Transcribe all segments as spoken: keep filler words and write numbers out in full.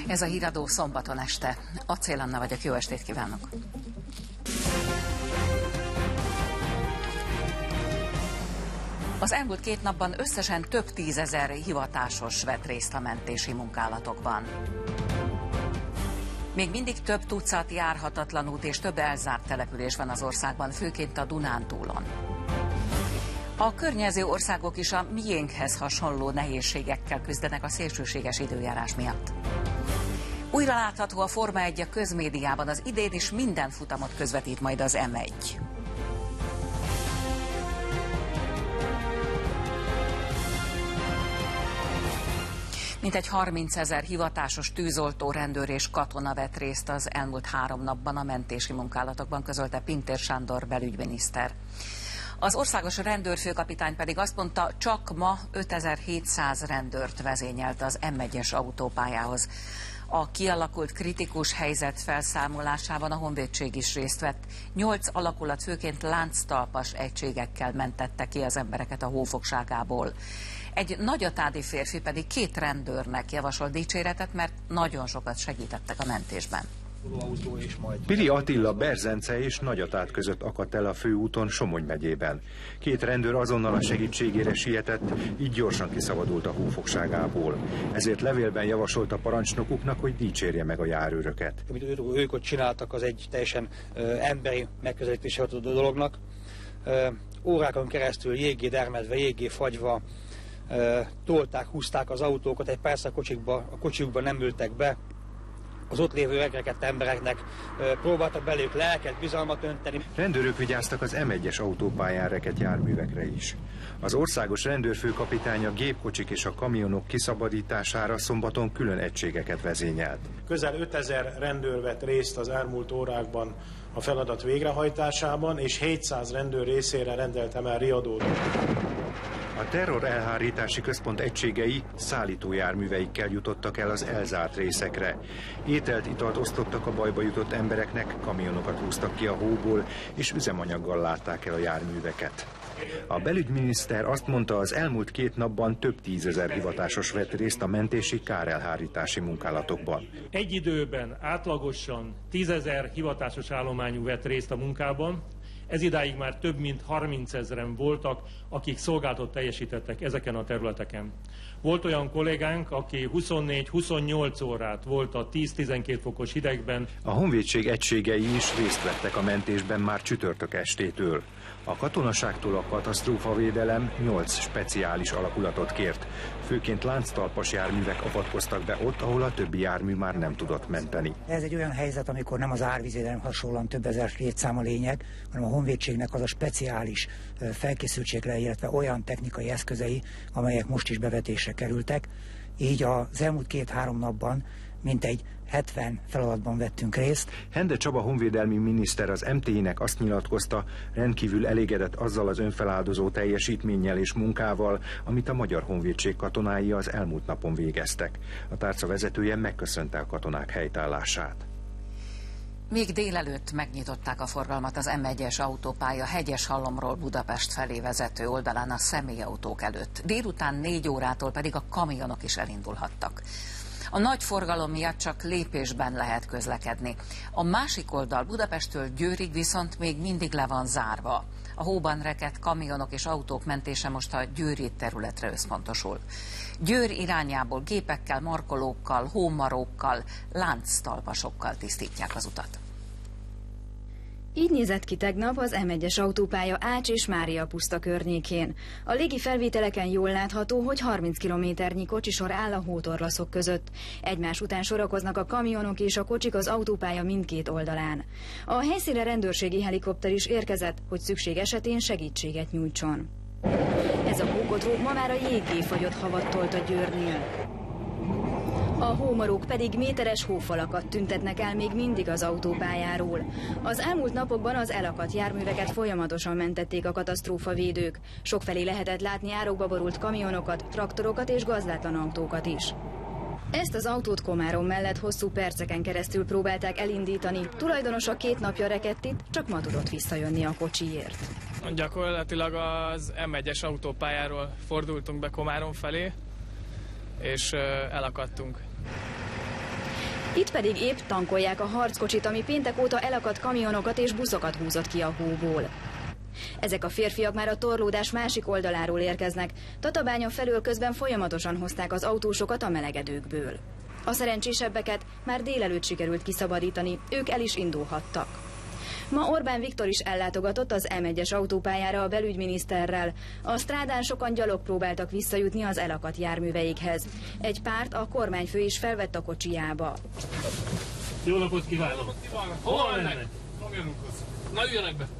Ez a híradó szombaton este. Acél Anna vagyok, jó estét kívánok! Az elmúlt két napban összesen több tízezer hivatásos vett részt a mentési munkálatokban. Még mindig több tucat járhatatlan út és több elzárt település van az országban, főként a Dunántúlon. A környező országok is a miénkhez hasonló nehézségekkel küzdenek a szélsőséges időjárás miatt. Újra látható a Forma egy a közmédiában, az idén is minden futamot közvetít majd az em egy. Mintegy harmincezer hivatásos tűzoltó, rendőr és katona vett részt az elmúlt három napban a mentési munkálatokban, közölte Pintér Sándor belügyminiszter. Az országos rendőrfőkapitány pedig azt mondta, csak ma ötezer-hétszáz rendőrt vezényelt az em egyes autópályához. A kialakult kritikus helyzet felszámolásában a honvédség is részt vett. Nyolc alakulat főként lánctalpas egységekkel mentette ki az embereket a hófogságából. Egy nagyatádi férfi pedig két rendőrnek javasol dicséretet, mert nagyon sokat segítettek a mentésben. Pili Attila Berzence és Nagyatát között akadt el a főúton Somogy megyében. Két rendőr azonnal a segítségére sietett, így gyorsan kiszabadult a hófogságából. Ezért levélben javasolt a parancsnokuknak, hogy dicsérje meg a járőröket. Amit ők ott csináltak, az egy teljesen ö, emberi megközelítése a dolognak. Ö, órákon keresztül jéggé dermedve, jéggé fagyva ö, tolták, húzták az autókat, egy persze a kocsikba, a kocsikba nem ültek be. Az ott lévő megrekedt embereknek ö, próbáltak belőlük lelket, bizalmat önteni. Rendőrök vigyáztak az em egyes autópályán rekedt járművekre is. Az országos rendőrfőkapitány a gépkocsik és a kamionok kiszabadítására szombaton külön egységeket vezényelt. Közel ötezer rendőr vett részt az elmúlt órákban a feladat végrehajtásában, és hétszáz rendőr részére rendeltem el riadót. A terror elhárítási központ egységei szállítójárműveikkel jutottak el az elzárt részekre. Ételt, italt osztottak a bajba jutott embereknek, kamionokat húztak ki a hóból, és üzemanyaggal látták el a járműveket. A belügyminiszter azt mondta, az elmúlt két napban több tízezer hivatásos vett részt a mentési kárelhárítási munkálatokban. Egy időben átlagosan tízezer hivatásos állományú vett részt a munkában. Ez idáig már több mint harmincezren voltak, akik szolgálatot teljesítettek ezeken a területeken. Volt olyan kollégánk, aki huszonnégy-huszonnyolc órát volt a tíz-tizenkét fokos hidegben. A honvédség egységei is részt vettek a mentésben már csütörtök estétől. A katonaságtól a katasztrófavédelem nyolc speciális alakulatot kért. Főként lánctalpas járművek avatkoztak be ott, ahol a többi jármű már nem tudott menteni. Ez egy olyan helyzet, amikor nem az árvízvédelem hasonlóan több ezer létszám a lényeg, hanem a honvédségnek az a speciális felkészültségre, illetve olyan technikai eszközei, amelyek most is bevetésre kerültek. Így az elmúlt két-három napban mintegy hetven feladatban vettünk részt. Hende Csaba honvédelmi miniszter az em té i-nek azt nyilatkozta, rendkívül elégedett azzal az önfeláldozó teljesítménnyel és munkával, amit a Magyar Honvédség katonái az elmúlt napon végeztek. A tárca vezetője megköszönte a katonák helytállását. Még délelőtt megnyitották a forgalmat az em egyes autópálya Hegyeshalomról Budapest felé vezető oldalán a személyautók előtt. Délután négy órától pedig a kamionok is elindulhattak. A nagy forgalom miatt csak lépésben lehet közlekedni. A másik oldal Budapesttől Győrig viszont még mindig le van zárva. A hóban rekedt kamionok és autók mentése most a győri területre összpontosul. Győr irányából gépekkel, markolókkal, hómarókkal, lánctalpasokkal tisztítják az utat. Így nézett ki tegnap az em egyes autópálya Ács és Mária puszta környékén. A légi felvételeken jól látható, hogy harminc kilométernyi kocsisor áll a hótorlaszok között. Egymás után sorakoznak a kamionok és a kocsik az autópálya mindkét oldalán. A helyszínre rendőrségi helikopter is érkezett, hogy szükség esetén segítséget nyújtson. Ez a hókotró ma már a jéggé fagyott havat tolt a Győrnél. A hómarók pedig méteres hófalakat tüntetnek el még mindig az autópályáról. Az elmúlt napokban az elakadt járműveket folyamatosan mentették a katasztrófavédők. Sokfelé lehetett látni árokba borult kamionokat, traktorokat és gazdátlan autókat is. Ezt az autót Komárom mellett hosszú perceken keresztül próbálták elindítani. Tulajdonosa két napja rekedt itt, csak ma tudott visszajönni a kocsiért. Gyakorlatilag az em egyes autópályáról fordultunk be Komárom felé, és elakadtunk. Itt pedig épp tankolják a harckocsit, ami péntek óta elakadt kamionokat és buszokat húzott ki a hóból. Ezek a férfiak már a torlódás másik oldaláról érkeznek. Tatabánya felől közben folyamatosan hozták az autósokat a melegedőkből. A szerencsésebbeket már délelőtt sikerült kiszabadítani, ők el is indulhattak. Ma Orbán Viktor is ellátogatott az M egyes autópályára a belügyminiszterrel. A strádán sokan gyalog próbáltak visszajutni az elakadt járműveikhez. Egy párt a kormányfő is felvett a kocsijába. Jó napot kívánok! Hol mennek? Kamionunkhoz. Na, üljenek be!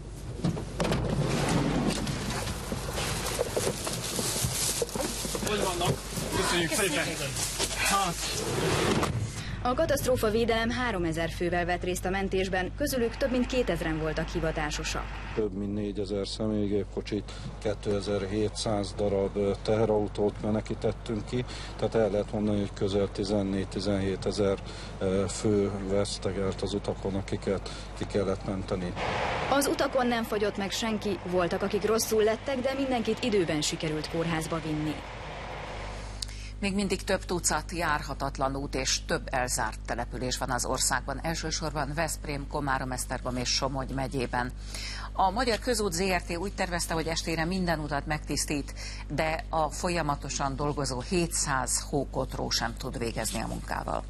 Hogy vannak? Köszönjük szépen! Hát. A katasztrófavédelem háromezer fővel vett részt a mentésben, közülük több mint kétezren voltak hivatásosak. Több mint négyezer személygépkocsit, kétezer-hétszáz darab teherautót menekítettünk ki, tehát el lehet mondani, hogy közel tizennégy-tizenhét ezer fő vesztegelt az utakon, akiket ki kellett menteni. Az utakon nem fagyott meg senki, voltak, akik rosszul lettek, de mindenkit időben sikerült kórházba vinni. Még mindig több tucat járhatatlan út és több elzárt település van az országban, elsősorban Veszprém, Komárom, Esztergom és Somogy megyében. A Magyar Közút Zé Er Té úgy tervezte, hogy estére minden utat megtisztít, de a folyamatosan dolgozó hétszáz hókotró sem tud végezni a munkával.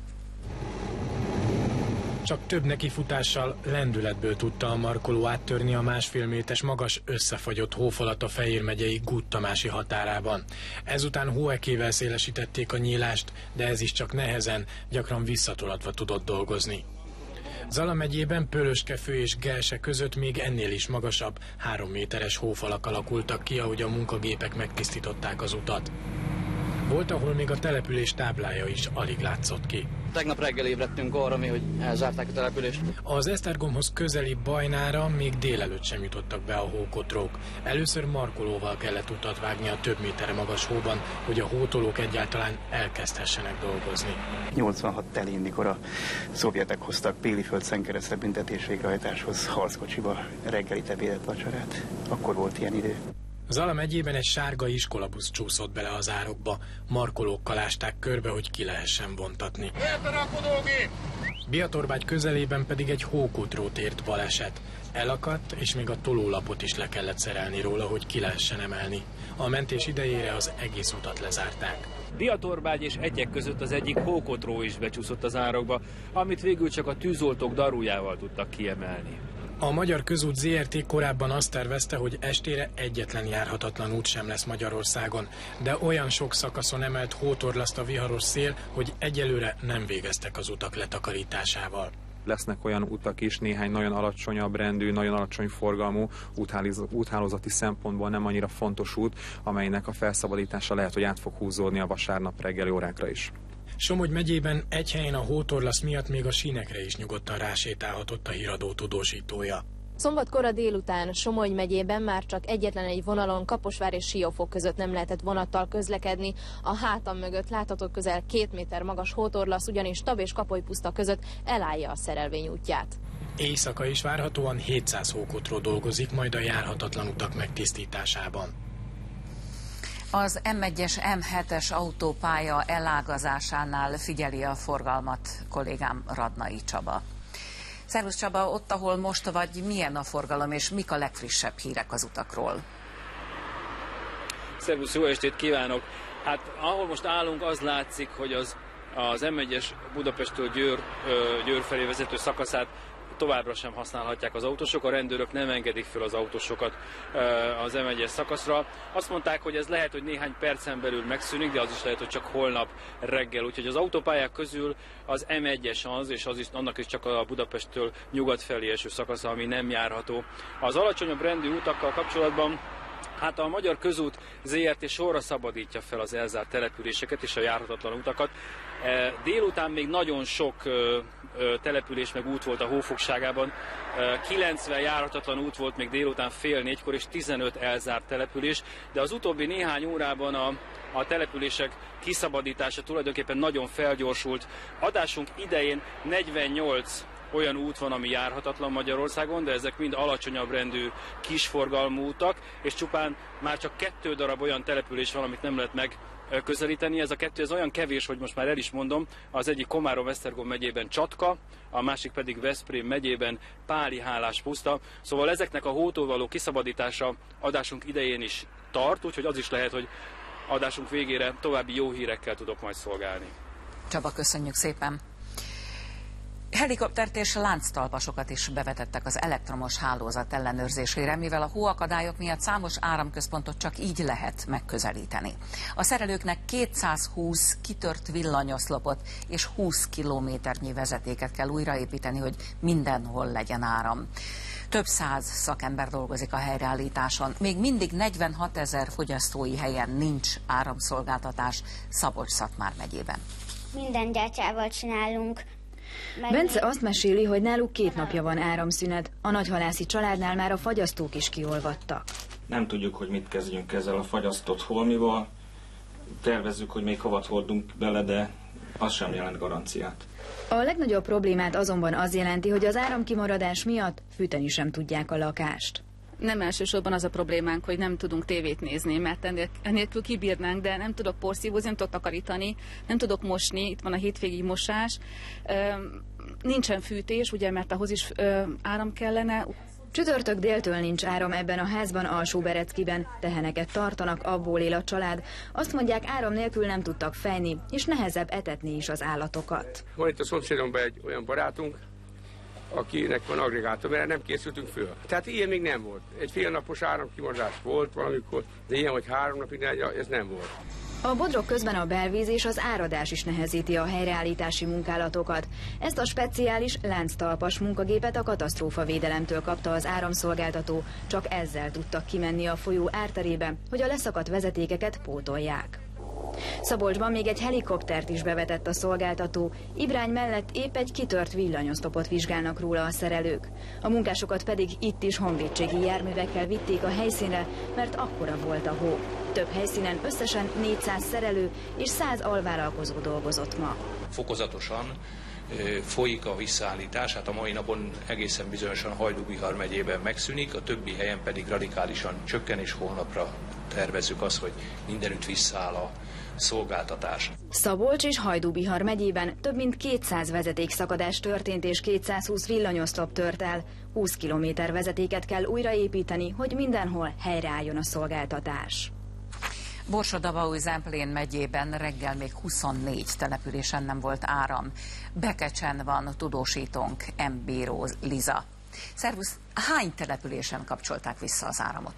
Csak több nekifutással, lendületből tudta a markoló áttörni a másfél méteres magas összefagyott hófalat a Fejér megyei Gút-Tamási határában. Ezután hóekével szélesítették a nyílást, de ez is csak nehezen, gyakran visszatolatva tudott dolgozni. Zala megyében Pölöskefő és Gelse között még ennél is magasabb, három méteres hófalak alakultak ki, ahogy a munkagépek megtisztították az utat. Volt, ahol még a település táblája is alig látszott ki. Tegnap reggel ébredtünk arra, mi, hogy elzárták a települést. Az Esztergomhoz közeli Bajnára még délelőtt sem jutottak be a hókotrók. Először markolóval kellett utat vágni a több méterre magas hóban, hogy a hótolók egyáltalán elkezdhessenek dolgozni. nyolcvanhat telén, mikor a szovjetek hoztak Péliföld-Szenkeresztre büntetés végrehajtáshoz harckocsiba reggelit, ebédet, vacsorát. Akkor volt ilyen idő. Zala megyében egy sárga iskolabusz csúszott bele az árokba. Markolókkal ásták körbe, hogy ki lehessen vontatni. Biatorbágy közelében pedig egy hókotrót ért baleset. Elakadt, és még a tolólapot is le kellett szerelni róla, hogy ki lehessen emelni. A mentés idejére az egész utat lezárták. Biatorbágy és Etyek között az egyik hókotró is becsúszott az árokba, amit végül csak a tűzoltók darujával tudtak kiemelni. A Magyar Közút Zé Er Té korábban azt tervezte, hogy estére egyetlen járhatatlan út sem lesz Magyarországon, de olyan sok szakaszon emelt hótorlaszt a viharos szél, hogy egyelőre nem végeztek az utak letakarításával. Lesznek olyan utak is, néhány nagyon alacsonyabb rendű, nagyon alacsony forgalmú, úthálózati szempontból nem annyira fontos út, amelynek a felszabadítása lehet, hogy át fog húzódni a vasárnap reggeli órákra is. Somogy megyében egy helyen a hótorlasz miatt még a sínekre is nyugodtan rásétálhatott a híradó tudósítója. Szombat kora délután Somogy megyében már csak egyetlen egy vonalon Kaposvár és Siófok között nem lehetett vonattal közlekedni. A hátam mögött látható közel két méter magas hótorlasz ugyanis Tab és Kapolypuszta között elállja a szerelvény útját. Éjszaka is várhatóan hétszáz hókotró dolgozik majd a járhatatlan utak megtisztításában. Az M egyes M hetes autópálya elágazásánál figyeli a forgalmat kollégám Radnai Csaba. Szervusz Csaba, ott, ahol most vagy, milyen a forgalom és mik a legfrissebb hírek az utakról? Szervusz, jó estét kívánok! Hát ahol most állunk, az látszik, hogy az, az M egyes Budapesttől Győr, Győr felé vezető szakaszát továbbra sem használhatják az autósok, a rendőrök nem engedik fel az autósokat az M egyes szakaszra. Azt mondták, hogy ez lehet, hogy néhány percen belül megszűnik, de az is lehet, hogy csak holnap reggel. Úgyhogy az autópályák közül az M egyes az, és az is, annak is csak a Budapesttől nyugat felé eső szakasza, ami nem járható. Az alacsonyabb rendű utakkal kapcsolatban hát a Magyar Közút Zé Er Té sorra szabadítja fel az elzárt településeket és a járhatatlan utakat. Délután még nagyon sok település meg út volt a hófogságában. kilencven járhatatlan út volt még délután fél négykor és tizenöt elzárt település, de az utóbbi néhány órában a, a települések kiszabadítása tulajdonképpen nagyon felgyorsult. Adásunk idején negyvennyolc olyan út van, ami járhatatlan Magyarországon, de ezek mind alacsonyabb rendű kisforgalmú utak, és csupán már csak kettő darab olyan település van, amit nem lehet meg közelíteni. Ez a kettő ez olyan kevés, hogy most már el is mondom, az egyik Komárom-Esztergom megyében Csatka, a másik pedig Veszprém megyében Páli-Hálás puszta. Szóval ezeknek a hótól való kiszabadítása adásunk idején is tart, úgyhogy az is lehet, hogy adásunk végére további jó hírekkel tudok majd szolgálni. Csaba, köszönjük szépen! Helikoptert és lánctalpasokat is bevetettek az elektromos hálózat ellenőrzésére, mivel a hóakadályok miatt számos áramközpontot csak így lehet megközelíteni. A szerelőknek kétszázhúsz kitört villanyoszlopot és húsz kilométernyi vezetéket kell újraépíteni, hogy mindenhol legyen áram. Több száz szakember dolgozik a helyreállításon. Még mindig negyvenhatezer fogyasztói helyen nincs áramszolgáltatás Szabolcs-Szatmár megyében. Minden gyertyával csinálunk. Meg... Bence azt meséli, hogy náluk két napja van áramszünet. A nagyhalászi családnál már a fagyasztók is kiolvadtak. Nem tudjuk, hogy mit kezdjünk ezzel a fagyasztott holmival. Tervezzük, hogy még havat hordunk bele, de az sem jelent garanciát. A legnagyobb problémát azonban az jelenti, hogy az áramkimaradás miatt fűteni sem tudják a lakást. Nem elsősorban az a problémánk, hogy nem tudunk tévét nézni, mert enélkül kibírnánk, de nem tudok porszívózni, nem tudok takarítani, nem tudok mosni, itt van a hétvégi mosás, nincsen fűtés, ugye, mert ahhoz is áram kellene. Csütörtök déltől nincs áram ebben a házban, Alsó-Bereckiben. Teheneket tartanak, abból él a család. Azt mondják, áram nélkül nem tudtak fejni, és nehezebb etetni is az állatokat. Van itt a szomszédomban egy olyan barátunk, akinek van agregátor, mert nem készültünk föl. Tehát ilyen még nem volt. Egy félnapos áramkimaradás volt valamikor, de ilyen, hogy három napig, ez nem volt. A bodrok közben a belvíz és az áradás is nehezíti a helyreállítási munkálatokat. Ezt a speciális lánctalpas munkagépet a katasztrófavédelemtől kapta az áramszolgáltató, csak ezzel tudtak kimenni a folyó árterébe, hogy a leszakadt vezetékeket pótolják. Szabolcsban még egy helikoptert is bevetett a szolgáltató, Ibrány mellett épp egy kitört villanyoszlopot vizsgálnak róla a szerelők. A munkásokat pedig itt is honvédségi járművekkel vitték a helyszínre, mert akkora volt a hó. Több helyszínen összesen négyszáz szerelő és száz alvállalkozó dolgozott ma. Fokozatosan folyik a visszaállítás, hát a mai napon egészen bizonyosan Hajdú-Bihar megyében megszűnik, a többi helyen pedig radikálisan csökken, és holnapra tervezzük azt, hogy mindenütt visszaáll a szolgáltatás. Szabolcs és Hajdú-Bihar megyében több mint kétszáz vezetékszakadás történt, és kétszázhúsz villanyoszlop tört el. húsz kilométer vezetéket kell újraépíteni, hogy mindenhol helyreálljon a szolgáltatás. Borsod-Abaúj-Zemplén megyében reggel még huszonnégy településen nem volt áram. Bekecsen van tudósítónk, M. Bíró Liza. Szervusz, hány településen kapcsolták vissza az áramot?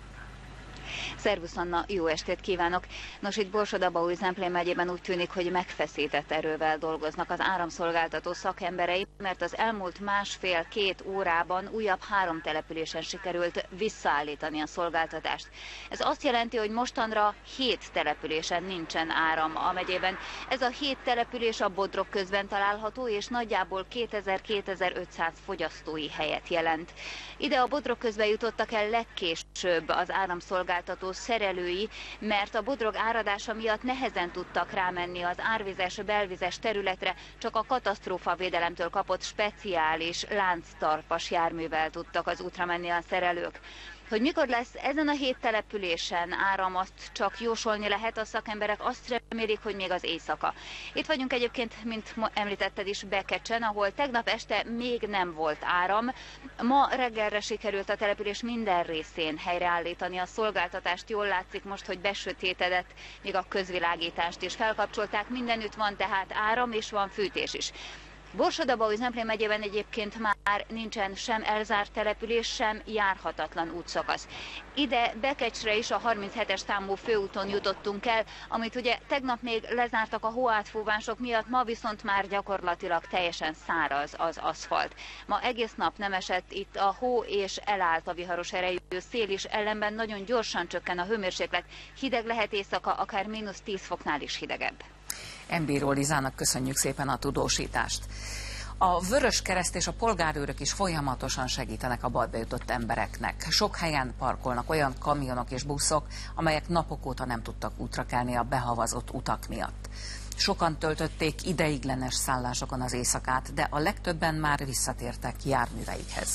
Szervusz Anna, jó estét kívánok! Nos, itt Borsod-Abaúj-Zemplén megyében úgy tűnik, hogy megfeszített erővel dolgoznak az áramszolgáltató szakemberei, mert az elmúlt másfél-két órában újabb három településen sikerült visszaállítani a szolgáltatást. Ez azt jelenti, hogy mostanra hét településen nincsen áram a megyében. Ez a hét település a Bodrog közben található, és nagyjából kétezer-kétezer-ötszáz fogyasztói helyet jelent. Ide a Bodrog közben jutottak el legkésőbb az áramszolgáltató szerelői, mert a Bodrog áradása miatt nehezen tudtak rámenni az árvizes, belvizes területre, csak a katasztrófavédelemtől kapott speciális lánctalpas járművel tudtak az útra menni a szerelők. Hogy mikor lesz ezen a hét településen áram, azt csak jósolni lehet, a szakemberek azt remélik, hogy még az éjszaka. Itt vagyunk egyébként, mint említetted is, Bekecsen, ahol tegnap este még nem volt áram. Ma reggelre sikerült a település minden részén helyreállítani a szolgáltatást. Jól látszik most, hogy besötétedett, még a közvilágítást is felkapcsolták. Mindenütt van tehát áram, és van fűtés is. Borsod-Abaúj-Zemplén megyében egyébként már nincsen sem elzárt település, sem járhatatlan útszakasz. Ide Bekecsre is a harminchetes számú főúton jutottunk el, amit ugye tegnap még lezártak a hóátfúvások miatt, ma viszont már gyakorlatilag teljesen száraz az aszfalt. Ma egész nap nem esett itt a hó, és elállt a viharos erejű szél is, ellenben nagyon gyorsan csökken a hőmérséklet, hideg lehet éjszaka, akár mínusz tíz foknál is hidegebb. M. Bíró Lizának köszönjük szépen a tudósítást. A Vöröskereszt és a polgárőrök is folyamatosan segítenek a bajba jutott embereknek. Sok helyen parkolnak olyan kamionok és buszok, amelyek napok óta nem tudtak útra kelni a behavazott utak miatt. Sokan töltötték ideiglenes szállásokon az éjszakát, de a legtöbben már visszatértek járműveikhez.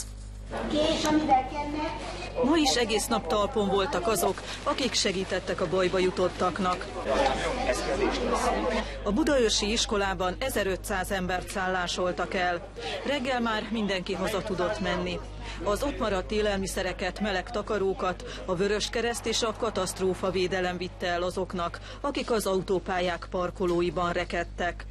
Kés, amivel kennek. Ma is egész nap talpon voltak azok, akik segítettek a bajba jutottaknak. A budaörsi iskolában ezerötszáz embert szállásoltak el. Reggel már mindenki haza tudott menni. Az ott maradt élelmiszereket, meleg takarókat a Vöröskereszt és a katasztrófavédelem vitte el azoknak, akik az autópályák parkolóiban rekedtek.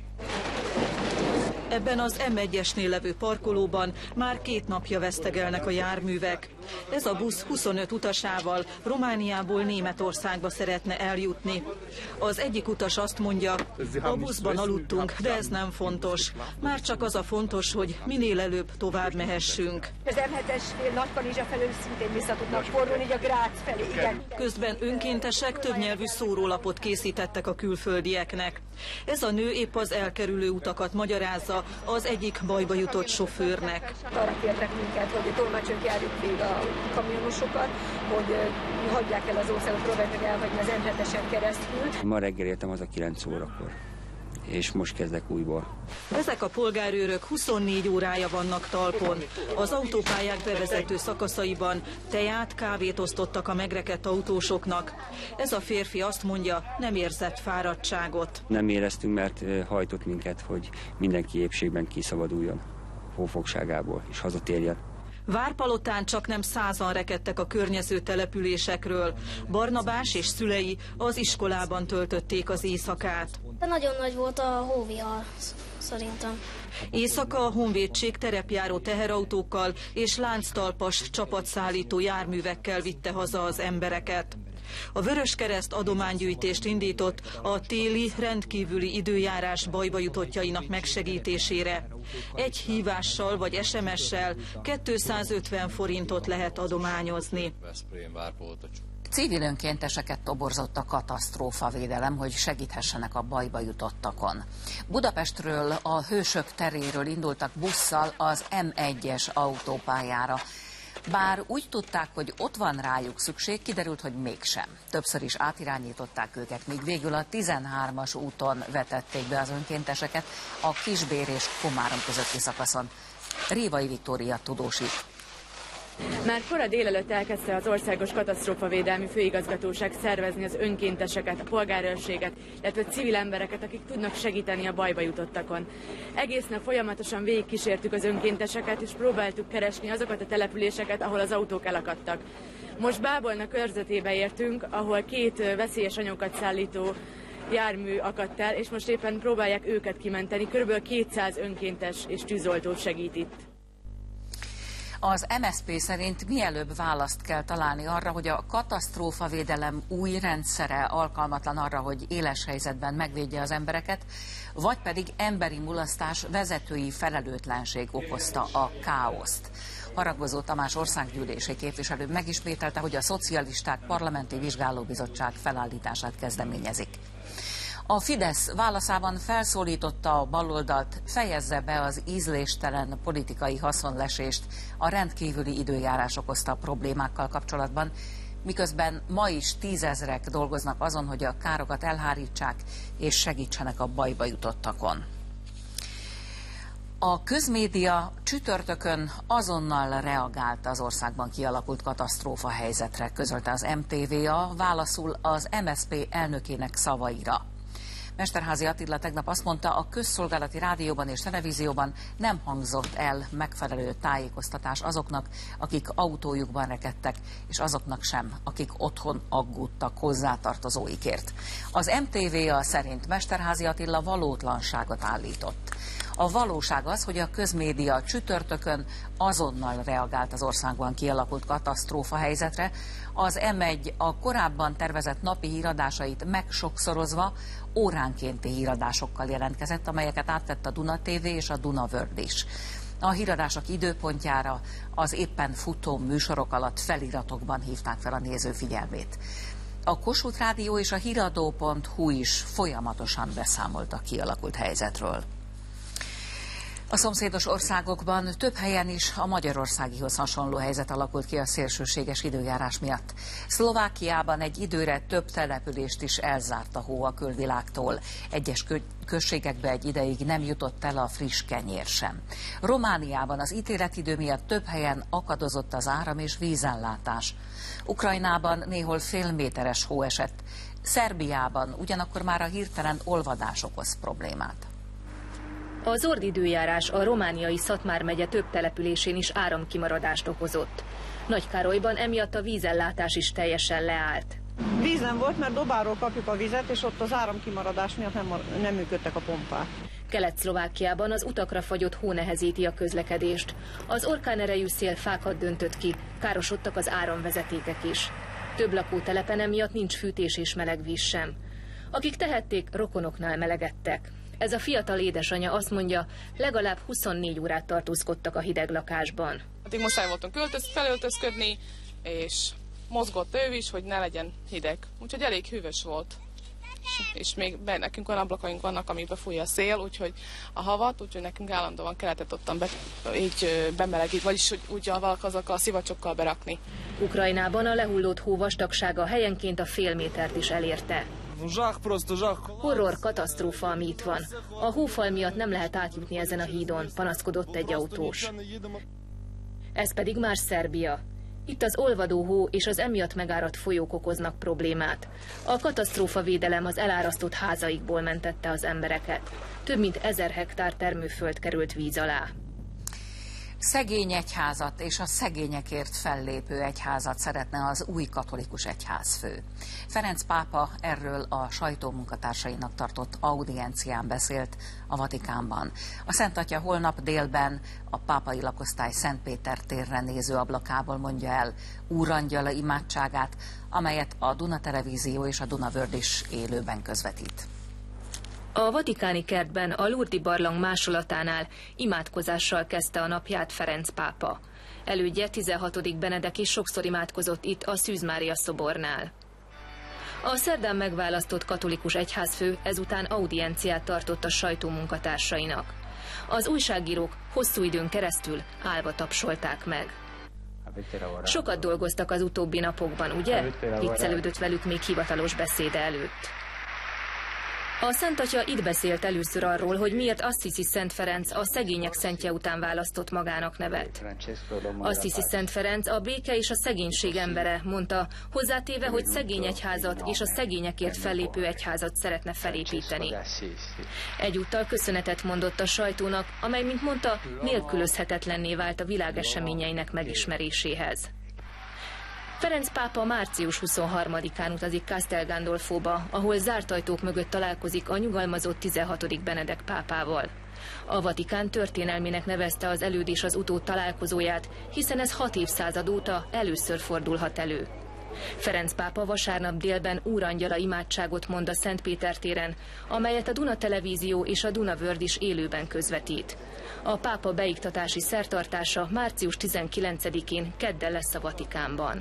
Ebben az M egyesnél levő parkolóban már két napja vesztegelnek a járművek. Ez a busz huszonöt utasával Romániából Németországba szeretne eljutni. Az egyik utas azt mondja, a buszban aludtunk, de ez nem fontos. Már csak az a fontos, hogy minél előbb tovább mehessünk. Az M hetesnél Nagykanizsa felől szintén vissza tudnak fordulni, így a Grác felé, igen. Közben önkéntesek többnyelvű szórólapot készítettek a külföldieknek. Ez a nő épp az elkerülő utakat magyarázza az egyik bajba jutott sofőrnek. Arra kértek minket, hogy tolmácsok járjuk végig a kamionosokat, hogy hagyják el az országot, próbálják elhagyni az M hetesen keresztül. Ma reggel értem az a kilenc órakor, és most kezdek újból. Ezek a polgárőrök huszonnégy órája vannak talpon. Az autópályák bevezető szakaszaiban teját, kávét osztottak a megrekedt autósoknak. Ez a férfi azt mondja, nem érzett fáradtságot. Nem éreztünk, mert hajtott minket, hogy mindenki épségben kiszabaduljon hófogságából és hazatérjen. Várpalotán csak nem százan rekedtek a környező településekről. Barnabás és szülei az iskolában töltötték az éjszakát. Nagyon nagy volt a hóvihar, szerintem. Éjszaka a honvédség terepjáró teherautókkal és lánctalpas csapatszállító járművekkel vitte haza az embereket. A Vöröskereszt adománygyűjtést indított a téli rendkívüli időjárás bajba jutottjainak megsegítésére. Egy hívással vagy es em essel kétszázötven forintot lehet adományozni. Civil önkénteseket toborzott a katasztrófavédelem, hogy segíthessenek a bajba jutottakon. Budapestről, a Hősök teréről indultak busszal az M egyes autópályára. Bár úgy tudták, hogy ott van rájuk szükség, kiderült, hogy mégsem. Többször is átirányították őket, míg végül a tizenhármas úton vetették be az önkénteseket a Kisbér és Komárom közötti szakaszon. Révai Viktória tudósít. Már kora délelőtt elkezdte az Országos Katasztrófavédelmi Főigazgatóság szervezni az önkénteseket, a polgárőrséget, illetve civil embereket, akik tudnak segíteni a bajba jutottakon. Egész nap folyamatosan végigkísértük az önkénteseket, és próbáltuk keresni azokat a településeket, ahol az autók elakadtak. Most Bábolna körzetébe értünk, ahol két veszélyes anyagokat szállító jármű akadt el, és most éppen próbálják őket kimenteni. Körülbelül kétszáz önkéntes és tűzoltó segít itt. Az em es zé pé szerint mielőbb választ kell találni arra, hogy a katasztrófavédelem új rendszere alkalmatlan arra, hogy éles helyzetben megvédje az embereket, vagy pedig emberi mulasztás, vezetői felelőtlenség okozta a káoszt. Haragvozó Tamás országgyűlési képviselő megismételte, hogy a szocialisták parlamenti vizsgálóbizottság felállítását kezdeményezik. A Fidesz válaszában felszólította a baloldalt, fejezze be az ízléstelen politikai haszonlesést a rendkívüli időjárás okozta problémákkal kapcsolatban, miközben ma is tízezrek dolgoznak azon, hogy a károkat elhárítsák és segítsenek a bajba jutottakon. A közmédia csütörtökön azonnal reagált az országban kialakult katasztrófa helyzetre, közölte az em té vé á válaszul az em es zé pé elnökének szavaira. Mesterházy Attila tegnap azt mondta, a közszolgálati rádióban és televízióban nem hangzott el megfelelő tájékoztatás azoknak, akik autójukban rekedtek, és azoknak sem, akik otthon aggódtak hozzátartozóikért. Az em té vé á szerint Mesterházy Attila valótlanságot állított. A valóság az, hogy a közmédia csütörtökön azonnal reagált az országban kialakult katasztrófa helyzetre. Az em egy a korábban tervezett napi híradásait megsokszorozva óránkénti híradásokkal jelentkezett, amelyeket átvett a Duna té vé és a Duna World is. A híradások időpontjára az éppen futó műsorok alatt feliratokban hívták fel a néző figyelmét. A Kossuth Rádió és a híradó pont hu is folyamatosan beszámolt a kialakult helyzetről. A szomszédos országokban több helyen is a magyarországihoz hasonló helyzet alakult ki a szélsőséges időjárás miatt. Szlovákiában egy időre több települést is elzárt a hó a külvilágtól. Egyes községekbe egy ideig nem jutott el a friss kenyér sem. Romániában az ítéletidő miatt több helyen akadozott az áram és vízellátás. Ukrajnában néhol félméteres hó esett. Szerbiában ugyanakkor már a hirtelen olvadás okoz problémát. A zord időjárás a romániai Szatmár megye több településén is áramkimaradást okozott. Nagykárolyban emiatt a vízellátás is teljesen leállt. Víz nem volt, mert dobáról kapjuk a vizet, és ott az áramkimaradás miatt nem, nem működtek a pompák. Kelet-Szlovákiában az utakra fagyott hó nehezíti a közlekedést. Az orkánerejű szél fákat döntött ki, károsodtak az áramvezetékek is. Több lakótelepen emiatt nincs fűtés és meleg víz sem. Akik tehették, rokonoknál melegedtek. Ez a fiatal édesanyja azt mondja, legalább huszonnégy órát tartózkodtak a hideg lakásban. Addig muszáj voltunk öltöz, felöltözködni, és mozgott ő is, hogy ne legyen hideg. Úgyhogy elég hűvös volt. És még be, nekünk olyan ablakaink vannak, amiben fúj a szél, úgyhogy a havat, úgyhogy nekünk állandóan kellett ottan be, így bemelegít, vagyis úgy, úgy azokkal a szivacsokkal berakni. Ukrajnában a lehullott hó vastagsága helyenként a fél métert is elérte. Horror, katasztrófa, ami itt van. A hófal miatt nem lehet átjutni ezen a hídon, panaszkodott egy autós. Ez pedig már Szerbia. Itt az olvadó hó és az emiatt megáradt folyók okoznak problémát. A katasztrófavédelem az elárasztott házaikból mentette az embereket. Több mint ezer hektár termőföld került víz alá. Szegény egyházat és a szegényekért fellépő egyházat szeretne az új katolikus egyházfő. Ferenc pápa erről a sajtómunkatársainak tartott audiencián beszélt a Vatikánban. A Szent Atya holnap délben a pápai lakosztály Szent Péter térre néző ablakából mondja el Úrangyala imádságát, amelyet a Duna Televízió és a Duna World is élőben közvetít. A vatikáni kertben a Lourdes barlang másolatánál imádkozással kezdte a napját Ferenc pápa. Elődje tizenhatodik Benedek is sokszor imádkozott itt a Szűz Mária szobornál. A szerdán megválasztott katolikus egyházfő ezután audienciát tartott a sajtó munkatársainak. Az újságírók hosszú időn keresztül állva tapsolták meg. Sokat dolgoztak az utóbbi napokban, ugye? Viccelődött velük még hivatalos beszéde előtt. A Szent Atya itt beszélt először arról, hogy miért Assisi Szent Ferenc a szegények szentje után választott magának nevet. Assisi Szent Ferenc a béke és a szegénység embere, mondta, hozzátéve, hogy szegény egyházat és a szegényekért fellépő egyházat szeretne felépíteni. Egyúttal köszönetet mondott a sajtónak, amely, mint mondta, nélkülözhetetlenné vált a világ eseményeinek megismeréséhez. Ferenc pápa március huszonharmadikán utazik Castel Gandolfóba, ahol zárt ajtók mögött találkozik a nyugalmazott tizenhatodik Benedek pápával. A Vatikán történelmének nevezte az előd és az utód találkozóját, hiszen ez hat évszázad óta először fordulhat elő. Ferenc pápa vasárnap délben Úrangyala imádságot mond a Szent Péter téren, amelyet a Duna Televízió és a Duna World is élőben közvetít. A pápa beiktatási szertartása március tizenkilencedikén kedden lesz a Vatikánban.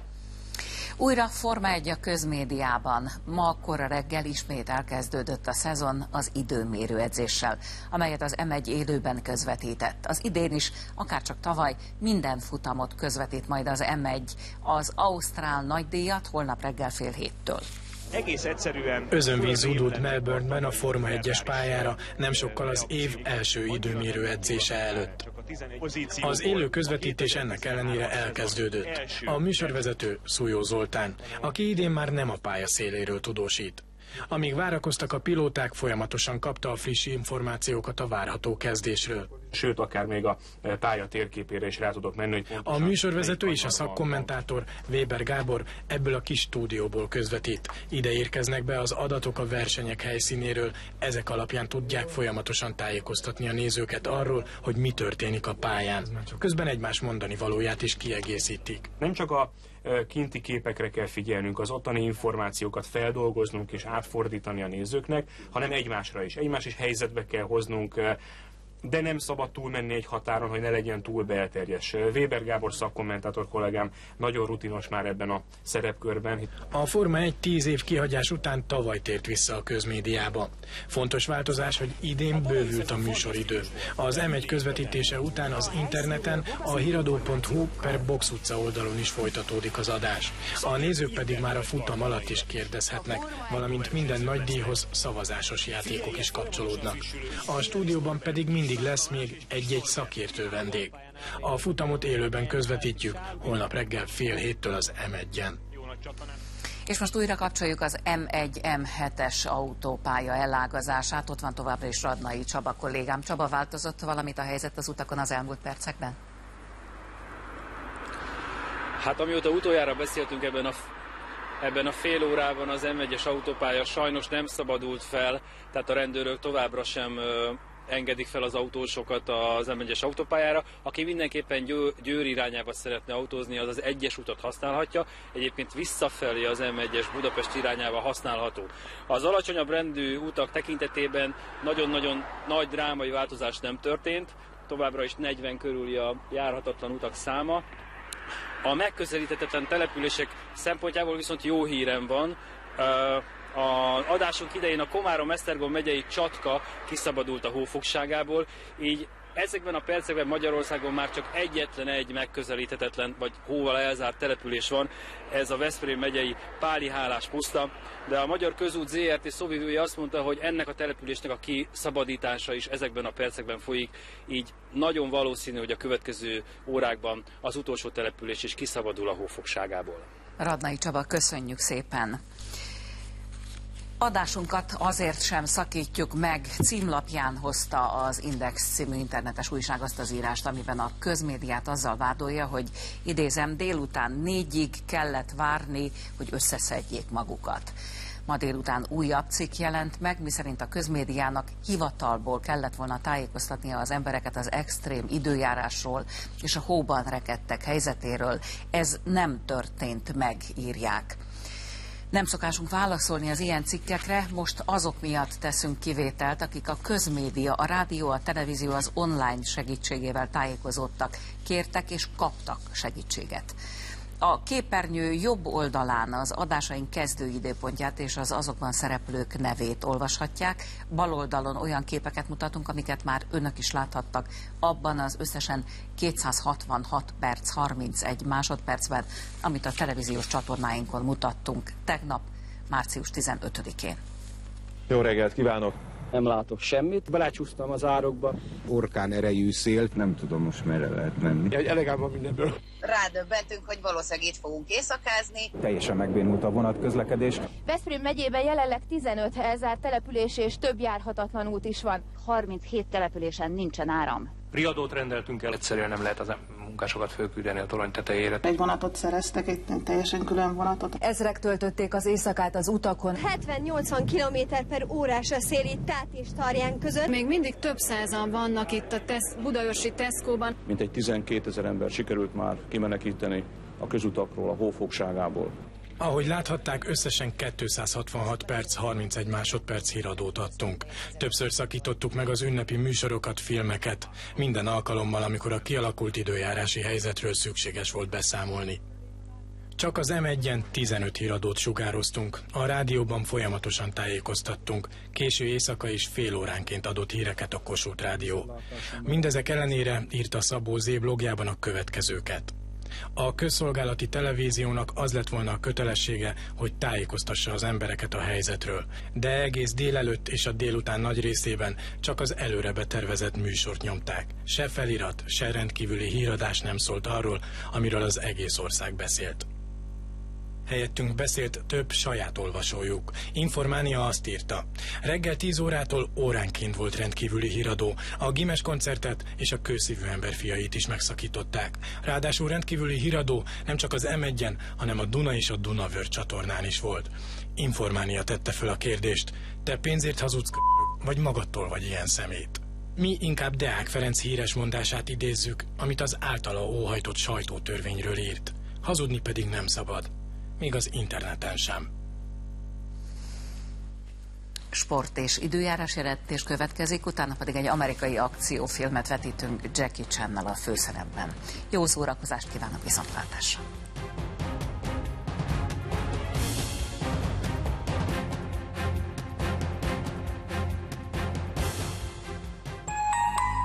Újra Forma egy a közmédiában. Ma kora reggel ismét elkezdődött a szezon az időmérő edzéssel, amelyet az em egy élőben közvetített. Az idén is, akárcsak tavaly, minden futamot közvetít majd az em egy. Az ausztrál nagydíjat holnap reggel fél héttől. Egész egyszerűen... Özönvíz zúdult Melbourneben a Forma egyes pályára, nem sokkal az év első időmérő edzése előtt. Az élő közvetítés ennek ellenére elkezdődött. A műsorvezető Szújó Zoltán, aki idén már nem a pálya széléről tudósít. Amíg várakoztak a pilóták, folyamatosan kapta a friss információkat a várható kezdésről. Sőt, akár még a pálya térképére is rá tudok menni, hogy a műsorvezető és a szakkommentátor Weber Gábor ebből a kis stúdióból közvetít. Ide érkeznek be az adatok a versenyek helyszínéről, ezek alapján tudják folyamatosan tájékoztatni a nézőket arról, hogy mi történik a pályán. Közben egymás mondani valóját is kiegészítik. Nem csak a kinti képekre kell figyelnünk, az ottani információkat feldolgoznunk és átfordítani a nézőknek, hanem egymásra is. Egymás is helyzetbe kell hoznunk, de nem szabad túlmenni egy határon, hogy ne legyen túl belterjes. Weber Gábor szakkommentátor kollégám nagyon rutinos már ebben a szerepkörben. A Forma egy tíz év kihagyás után tavaly tért vissza a közmédiába. Fontos változás, hogy idén bővült a műsoridő. Az em egy közvetítése után az interneten, a híradó pont hu per Box utca oldalon is folytatódik az adás. A nézők pedig már a futam alatt is kérdezhetnek, valamint minden nagy díjhoz szavazásos játékok is kapcsolódnak. A stúdióban pedig mindig lesz még egy-egy szakértő vendég. A futamot élőben közvetítjük, holnap reggel fél héttől az em egyen. És most újra kapcsoljuk az em egy em hetes autópálya elágazását. Ott van továbbra is Radnai Csaba kollégám. Csaba, változott valamit a helyzet az utakon az elmúlt percekben? Hát amióta utoljára beszéltünk ebben a, ebben a fél órában, az em egyes autópálya sajnos nem szabadult fel, tehát a rendőrök továbbra sem ö, engedik fel az autósokat az em egyes autópályára. Aki mindenképpen Győr, Győr irányába szeretne autózni, az az egyes utat használhatja. Egyébként visszafelé az em egyes Budapest irányába használható. Az alacsonyabb rendű utak tekintetében nagyon-nagyon nagy drámai változás nem történt. Továbbra is negyven körüli a járhatatlan utak száma. A megközelíthetetlen települések szempontjából viszont jó hírem van. Az adásunk idején a Komárom-Esztergom megyei Csatka kiszabadult a hófogságából, így ezekben a percekben Magyarországon már csak egyetlen egy megközelíthetetlen vagy hóval elzárt település van, ez a Veszprém megyei Pálihálás puszta, de a Magyar Közút zé er té szóvivője azt mondta, hogy ennek a településnek a kiszabadítása is ezekben a percekben folyik, így nagyon valószínű, hogy a következő órákban az utolsó település is kiszabadul a hófogságából. Radnai Csaba, köszönjük szépen! Adásunkat azért sem szakítjuk meg, címlapján hozta az Index című internetes újság azt az írást, amiben a közmédiát azzal vádolja, hogy idézem, délután négyig kellett várni, hogy összeszedjék magukat. Ma délután újabb cikk jelent meg, miszerint a közmédiának hivatalból kellett volna tájékoztatnia az embereket az extrém időjárásról és a hóban rekedtek helyzetéről. Ez nem történt meg, írják. Nem szokásunk válaszolni az ilyen cikkekre, most azok miatt teszünk kivételt, akik a közmédia, a rádió, a televízió, az online segítségével tájékozódtak, kértek és kaptak segítséget. A képernyő jobb oldalán az adásaink kezdőidőpontját és az azokban szereplők nevét olvashatják. Bal oldalon olyan képeket mutatunk, amiket már önök is láthattak abban az összesen kétszázhatvanhat perc harmincegy másodpercben, amit a televíziós csatornáinkon mutattunk tegnap, március tizenötödikén. Jó reggelt kívánok! Nem látok semmit, belecsúsztam az árokba. Orkán erejű szélt, nem tudom most merre lehet menni. Egy elegem van mindenből. Rádöbbentünk, hogy valószínűleg itt fogunk éjszakázni. Teljesen megbénult a vonatközlekedés. Veszprém megyében jelenleg tizenöt elzárt település és több járhatatlan út is van. harminchét településen nincsen áram. Riadót rendeltünk el, egyszerűen nem lehet az munkásokat fölküldeni a torony tetejére. Egy vonatot szereztek, egy teljesen külön vonatot. Ezrek töltötték az éjszakát az utakon. hetven-nyolcvan kilométer per órás a szél itt Tát és Tarján között. Még mindig több százan vannak itt a tesz, budaörsi Tesco-ban. Mintegy tizenkétezer ember sikerült már kimenekíteni a közutakról, a hófogságából. Ahogy láthatták, összesen kétszázhatvanhat perc, harmincegy másodperc híradót adtunk. Többször szakítottuk meg az ünnepi műsorokat, filmeket, minden alkalommal, amikor a kialakult időjárási helyzetről szükséges volt beszámolni. Csak az em egyen tizenöt híradót sugároztunk, a rádióban folyamatosan tájékoztattunk, késő éjszaka is fél óránként adott híreket a Kossuth Rádió. Mindezek ellenére írta Szabó Zé blogjában a következőket. A közszolgálati televíziónak az lett volna a kötelessége, hogy tájékoztassa az embereket a helyzetről, de egész délelőtt és a délután nagy részében csak az előre betervezett műsort nyomták. Se felirat, se rendkívüli híradás nem szólt arról, amiről az egész ország beszélt. Helyettünk beszélt több saját olvasójuk. Informánia azt írta. Reggel tíz órától óránként volt rendkívüli híradó. A Gimes koncertet és a Kőszívű ember fiait is megszakították. Ráadásul rendkívüli híradó nem csak az em egyen, hanem a Duna és a Dunavör csatornán is volt. Informánia tette föl a kérdést. Te pénzért hazudsz, vagy magadtól vagy ilyen szemét? Mi inkább Deák Ferenc híres mondását idézzük, amit az általa óhajtott sajtótörvényről írt. Hazudni pedig nem szabad. Még az interneten sem. sport és időjárás jelentés következik, utána pedig egy amerikai akciófilmet vetítünk Jackie Channel a főszerepben. Jó szórakozást kívánok, viszontlátásra!